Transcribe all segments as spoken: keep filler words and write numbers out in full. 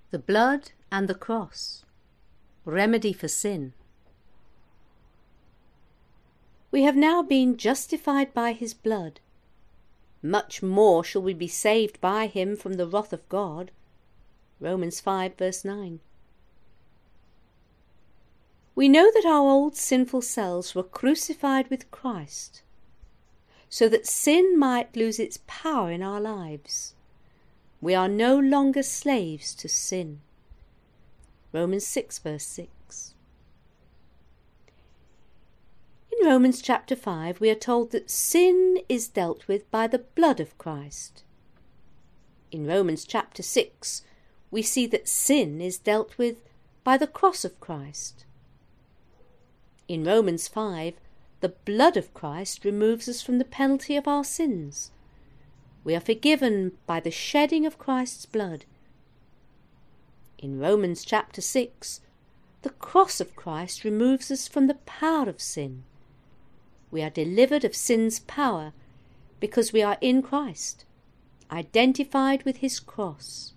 The blood and the cross, remedy for sin. We have now been justified by his blood. Much more shall we be saved by him from the wrath of God. Romans five verse nine. We know that our old sinful selves were crucified with Christ, so that sin might lose its power in our lives. We are no longer slaves to sin. Romans six verse six. In Romans chapter five we are told that sin is dealt with by the blood of Christ. In Romans chapter six we see that sin is dealt with by the cross of Christ. In Romans five, the blood of Christ removes us from the penalty of our sins. We are forgiven by the shedding of Christ's blood. In Romans chapter six, the cross of Christ removes us from the power of sin. We are delivered of sin's power because we are in Christ, identified with his cross.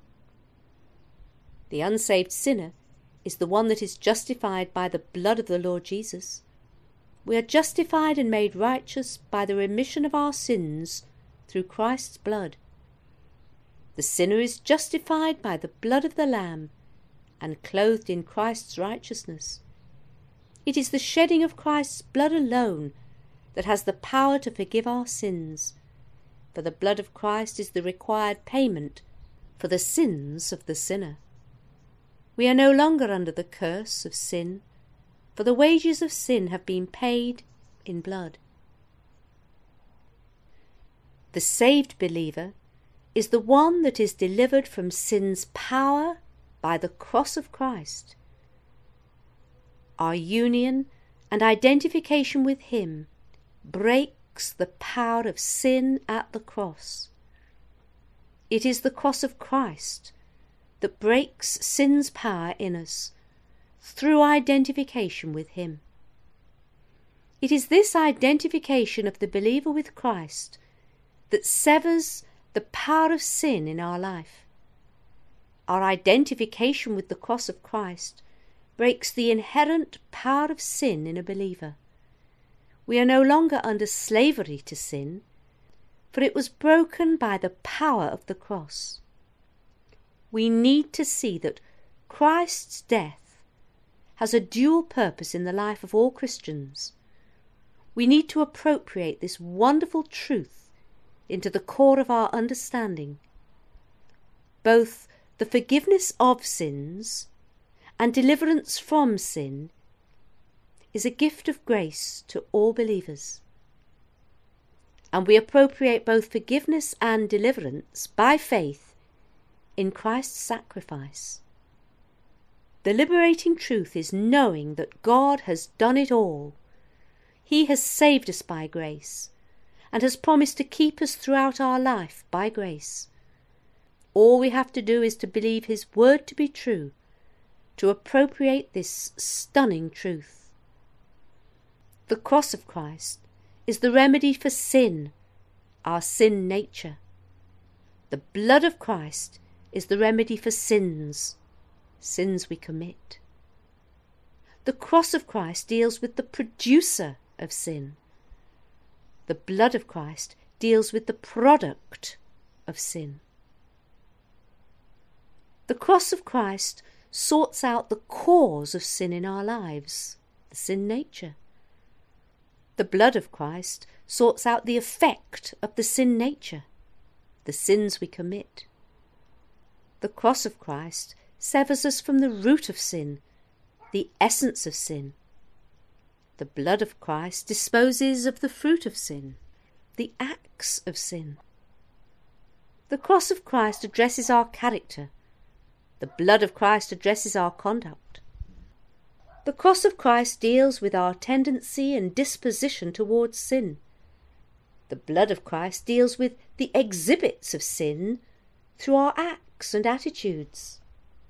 The unsaved sinner is the one that is justified by the blood of the Lord Jesus. We are justified and made righteous by the remission of our sins through Christ's blood. The sinner is justified by the blood of the Lamb and clothed in Christ's righteousness. It is the shedding of Christ's blood alone that has the power to forgive our sins, for the blood of Christ is the required payment for the sins of the sinner. We are no longer under the curse of sin, for the wages of sin have been paid in blood. The saved believer is the one that is delivered from sin's power by the cross of Christ. Our union and identification with him breaks the power of sin at the cross. It is the cross of Christ that breaks sin's power in us through identification with him. It is this identification of the believer with Christ that severs the power of sin in our life. Our identification with the cross of Christ breaks the inherent power of sin in a believer. We are no longer under slavery to sin, for it was broken by the power of the cross. We need to see that Christ's death has a dual purpose in the life of all Christians. We need to appropriate this wonderful truth into the core of our understanding. Both the forgiveness of sins and deliverance from sin is a gift of grace to all believers. And we appropriate both forgiveness and deliverance by faith in Christ's sacrifice. The liberating truth is knowing that God has done it all. He has saved us by grace and has promised to keep us throughout our life by grace. All we have to do is to believe his word to be true, to appropriate this stunning truth. The cross of Christ is the remedy for sin, our sin nature. The blood of Christ is the remedy for sins, sins we commit. The cross of Christ deals with the producer of sin. The blood of Christ deals with the product of sin. The cross of Christ sorts out the cause of sin in our lives, the sin nature. The blood of Christ sorts out the effect of the sin nature, the sins we commit. The cross of Christ severs us from the root of sin, the essence of sin. The blood of Christ disposes of the fruit of sin, the acts of sin. The cross of Christ addresses our character. The blood of Christ addresses our conduct. The cross of Christ deals with our tendency and disposition towards sin. The blood of Christ deals with the exhibits of sin through our acts and attitudes.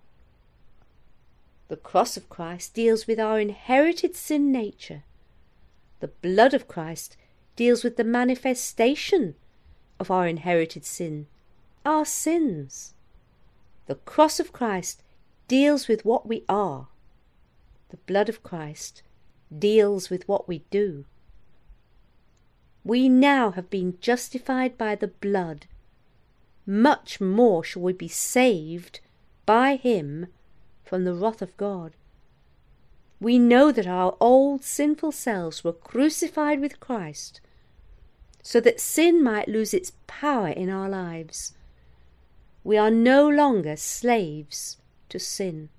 The cross of Christ deals with our inherited sin nature. The blood of Christ deals with the manifestation of our inherited sin, our sins. The cross of Christ deals with what we are. The blood of Christ deals with what we do. We now have been justified by the blood. Much more shall we be saved by him from the wrath of God. We know that our old sinful selves were crucified with Christ, so that sin might lose its power in our lives. We are no longer slaves to sin.